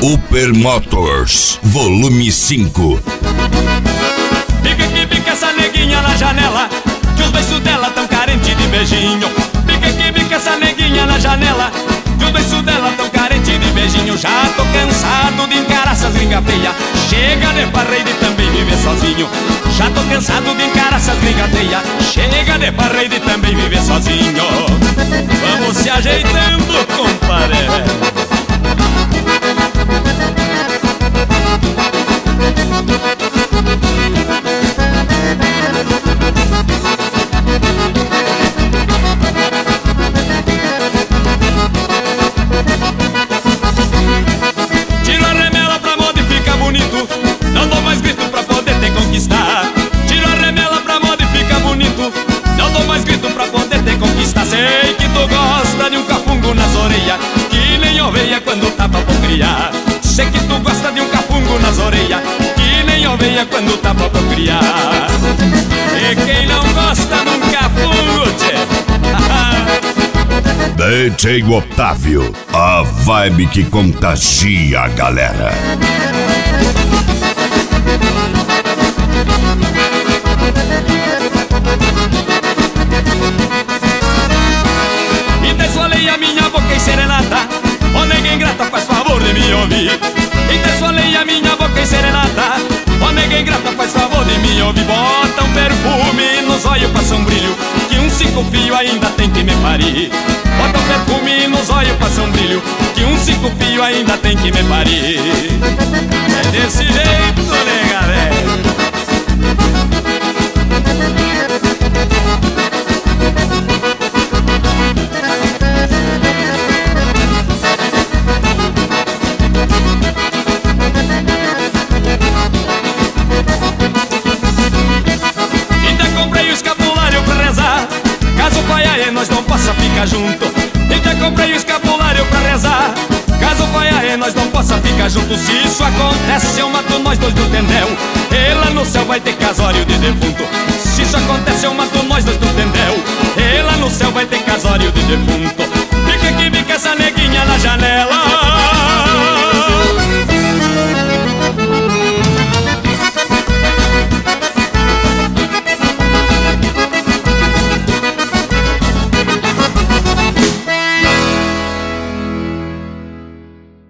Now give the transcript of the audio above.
Upper Motors, volume 5. Pica que pica essa neguinha na janela, que os beiços dela tão carente de beijinho. Pica que pica essa neguinha na janela, que os beiços dela tão carente de beijinho. Já tô cansado de encarar essas gringa feia, chega de parreira e também viver sozinho. Já tô cansado de encarar essas gringa feia, chega de parreira e também viver sozinho. Vamos se ajeitando, compadre. Tiro a remela pra moda e fica bonito, não dou mais grito pra poder te conquistar. Tiro a remela pra moda e fica bonito, não dou mais grito pra poder te conquistar. Sei que tu gosta de um cafungo nas orelhas, que nem oveia quando tá pra criar. Sei que tu gosta de um cafungo nas orelhas, que nem oveia quando tá pra criar. E quem não gosta de um cafungo, tchê? DJ Otávio, a vibe que contagia a galera. E desfolei a minha boca em serenata, ó nega ingrata, faz favor de me ouvir. E desfolei a minha boca em serenata, ó nega ingrata, faz favor de me ouvir. Bota um perfume nos olhos, passa um brilho, que um 5 fio ainda tem que me parir. Bota um perfume nos olhos, passa um brilho, que um 5 fio ainda tem que me parir. É desse jeito, nega, velho. Caso o pai e nós não possa ficar junto. Eu já comprei o escapulário pra rezar, caso o pai e nós não possa ficar junto. Se isso acontece eu mato nós dois do tendel, e lá no céu vai ter casório de defunto. Se isso acontece eu mato nós dois do tendel, e lá no céu vai ter casório de defunto. Fica que fica essa neguinha na janela,